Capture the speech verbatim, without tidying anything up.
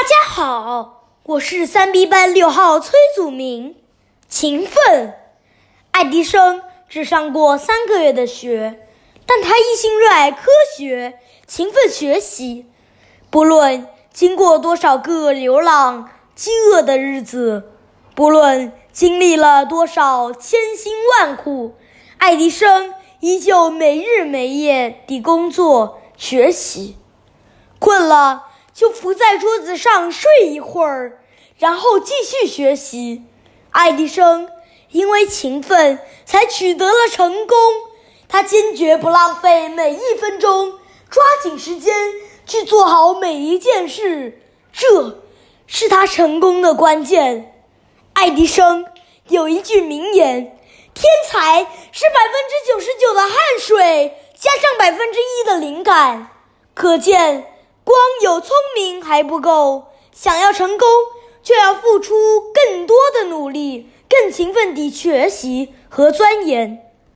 家好，我是三 B 班六号崔祖明。勤奋，爱迪生只上过三个月的学，但他一心热爱科学，勤奋学习。不论经过多少个流浪、饥饿的日子，不论经历了多少千辛万苦，爱迪生依旧没日没夜地工作学习。困了就伏在桌子上睡一会儿，然后继续学习。爱迪生因为勤奋才取得了成功，他坚决不浪费每一分钟，抓紧时间去做好每一件事，这是他成功的关键。爱迪生有一句名言：天才是百分之九十九的汗水加上百分之一的灵感。可见光有聪明还不够，想要成功就要付出更多的努力，更勤奋地学习和钻研。